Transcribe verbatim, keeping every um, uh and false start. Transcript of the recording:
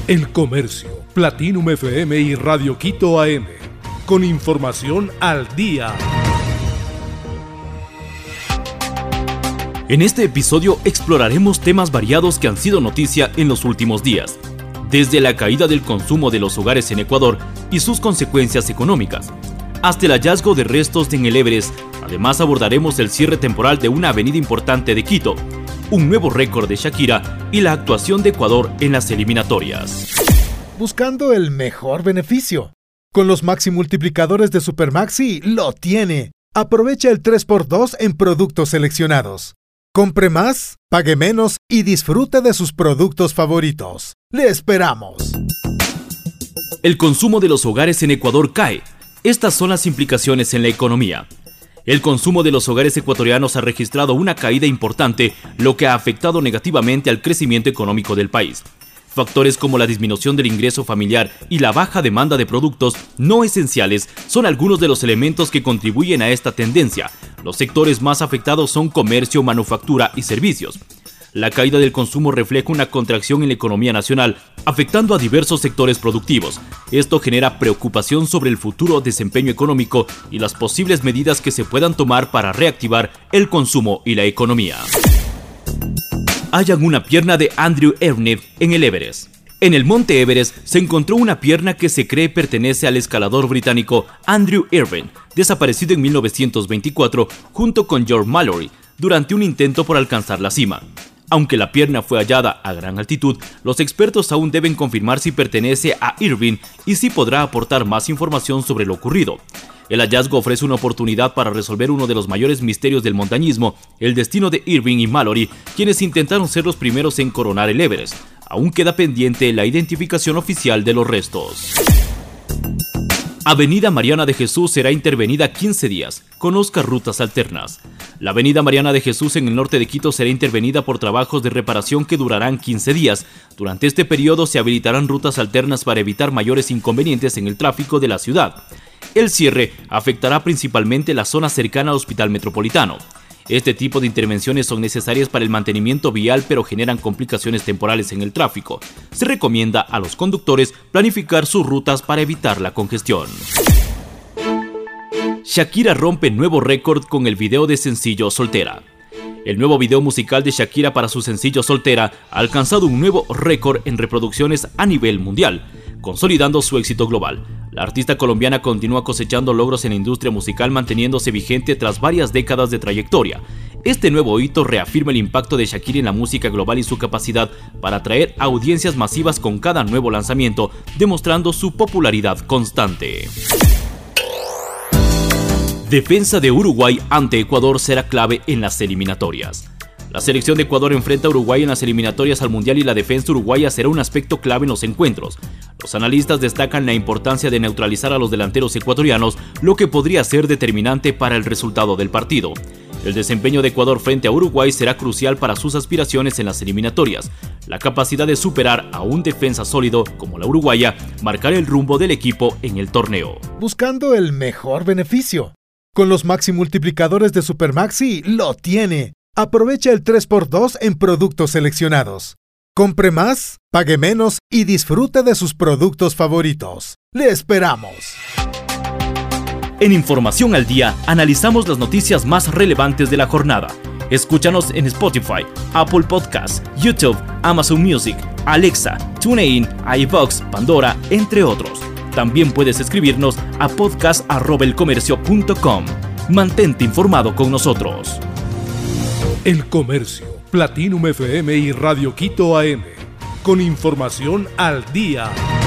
El Comercio, Platinum F M y Radio Quito A M. Con información al día. En este episodio exploraremos temas variados que han sido noticia en los últimos días, desde la caída del consumo de los hogares en Ecuador y sus consecuencias económicas, hasta el hallazgo de restos en el Everest. Además abordaremos el cierre temporal de una avenida importante de Quito, un nuevo récord de Shakira y la actuación de Ecuador en las eliminatorias. Buscando el mejor beneficio. Con los Maxi Multiplicadores de Supermaxi lo tiene. Aprovecha el tres por dos en productos seleccionados. Compre más, pague menos y disfrute de sus productos favoritos. ¡Le esperamos! El consumo de los hogares en Ecuador cae. Estas son las implicaciones en la economía. El consumo de los hogares ecuatorianos ha registrado una caída importante, lo que ha afectado negativamente al crecimiento económico del país. Factores como la disminución del ingreso familiar y la baja demanda de productos no esenciales son algunos de los elementos que contribuyen a esta tendencia. Los sectores más afectados son comercio, manufactura y servicios. La caída del consumo refleja una contracción en la economía nacional, afectando a diversos sectores productivos. Esto genera preocupación sobre el futuro desempeño económico y las posibles medidas que se puedan tomar para reactivar el consumo y la economía. Hallan una pierna de Andrew Irvine en el Everest. En el monte Everest se encontró una pierna que se cree pertenece al escalador británico Andrew Irvine, desaparecido en mil novecientos veinticuatro junto con George Mallory durante un intento por alcanzar la cima. Aunque la pierna fue hallada a gran altitud, los expertos aún deben confirmar si pertenece a Irvine y si podrá aportar más información sobre lo ocurrido. El hallazgo ofrece una oportunidad para resolver uno de los mayores misterios del montañismo, el destino de Irvine y Mallory, quienes intentaron ser los primeros en coronar el Everest. Aún queda pendiente la identificación oficial de los restos. Avenida Mariana de Jesús será intervenida quince días. Conozca rutas alternas. La Avenida Mariana de Jesús en el norte de Quito será intervenida por trabajos de reparación que durarán quince días. Durante este periodo se habilitarán rutas alternas para evitar mayores inconvenientes en el tráfico de la ciudad. El cierre afectará principalmente la zona cercana al Hospital Metropolitano. Este tipo de intervenciones son necesarias para el mantenimiento vial, pero generan complicaciones temporales en el tráfico. Se recomienda a los conductores planificar sus rutas para evitar la congestión. Shakira rompe nuevo récord con el video de sencillo Soltera. El nuevo video musical de Shakira para su sencillo Soltera ha alcanzado un nuevo récord en reproducciones a nivel mundial, consolidando su éxito global. La artista colombiana continúa cosechando logros en la industria musical, manteniéndose vigente tras varias décadas de trayectoria. Este nuevo hito reafirma el impacto de Shakira en la música global y su capacidad para atraer audiencias masivas con cada nuevo lanzamiento, demostrando su popularidad constante. Defensa de Uruguay ante Ecuador será clave en las eliminatorias. La selección de Ecuador enfrenta a Uruguay en las eliminatorias al Mundial y la defensa uruguaya será un aspecto clave en los encuentros. Los analistas destacan la importancia de neutralizar a los delanteros ecuatorianos, lo que podría ser determinante para el resultado del partido. El desempeño de Ecuador frente a Uruguay será crucial para sus aspiraciones en las eliminatorias. La capacidad de superar a un defensa sólido como la uruguaya marcará el rumbo del equipo en el torneo. Buscando el mejor beneficio. Con los Maxi Multiplicadores de Supermaxi lo tiene. Aprovecha el tres por dos en productos seleccionados. Compre más, pague menos y disfrute de sus productos favoritos. ¡Le esperamos! En Información al Día, analizamos las noticias más relevantes de la jornada. Escúchanos en Spotify, Apple Podcasts, YouTube, Amazon Music, Alexa, TuneIn, iVoox, Pandora, entre otros. También puedes escribirnos a podcast arroba elcomercio punto com. Mantente informado con nosotros. El Comercio, Platinum F M y Radio Quito A M. Con información al día.